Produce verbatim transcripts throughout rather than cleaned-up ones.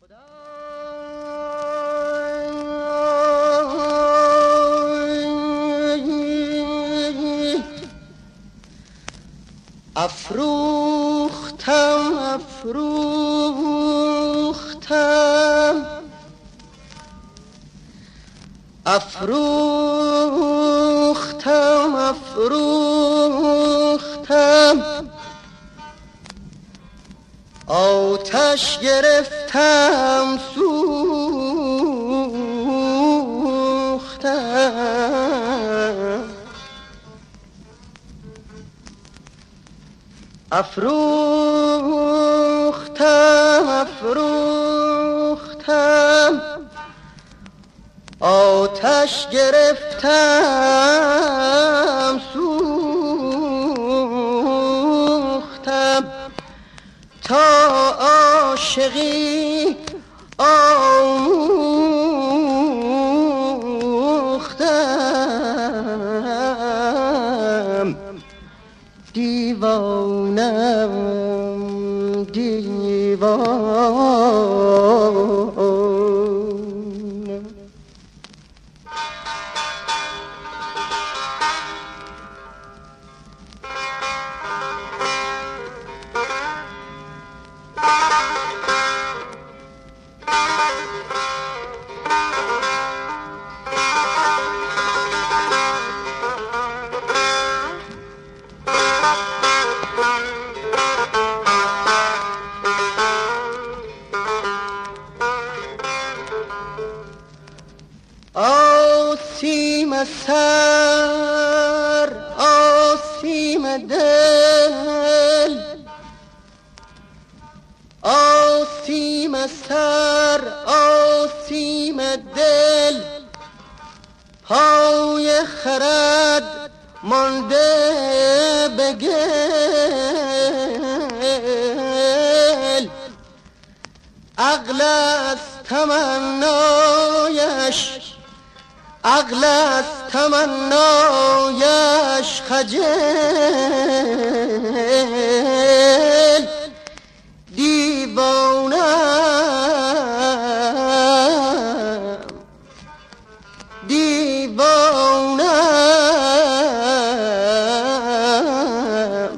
افروختم افروختم افروختم افروختم آتش گرفتم سوختم افروختم افروختم آتش گرفتم سوختم تا عاشقی آموختم دیوانم دیوانم آسیم سر آسیم دل آسیم سر آسیم دل پای خرد مانده به گل عقل از تمنایش عقل از تمنایش خجل دیوانم دیوانم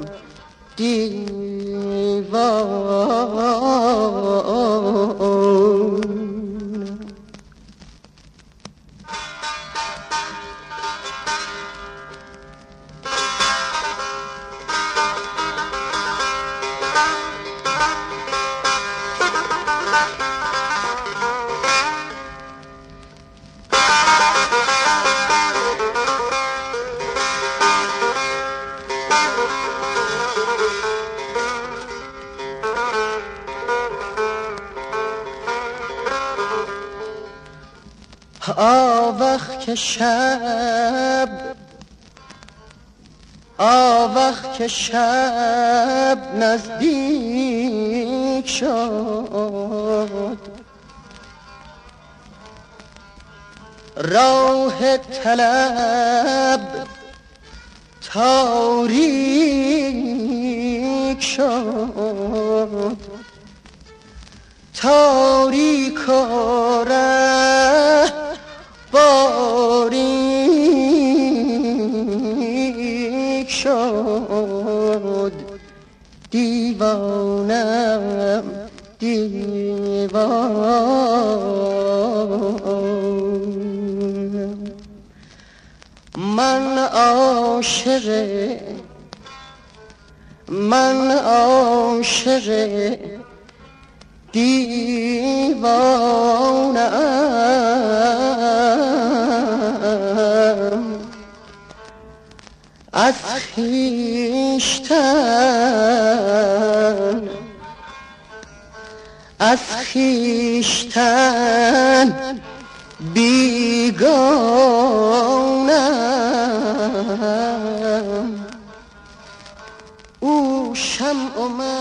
دیوانم آوخ که شب آوخ که شب نزدیک شد راه طلب تاریک شد تاریک و ره باریک شد دیوانم دیوانم من عاشق من عاشق دیوانم از خویشتن از خویشتن بیگانم او شمع و من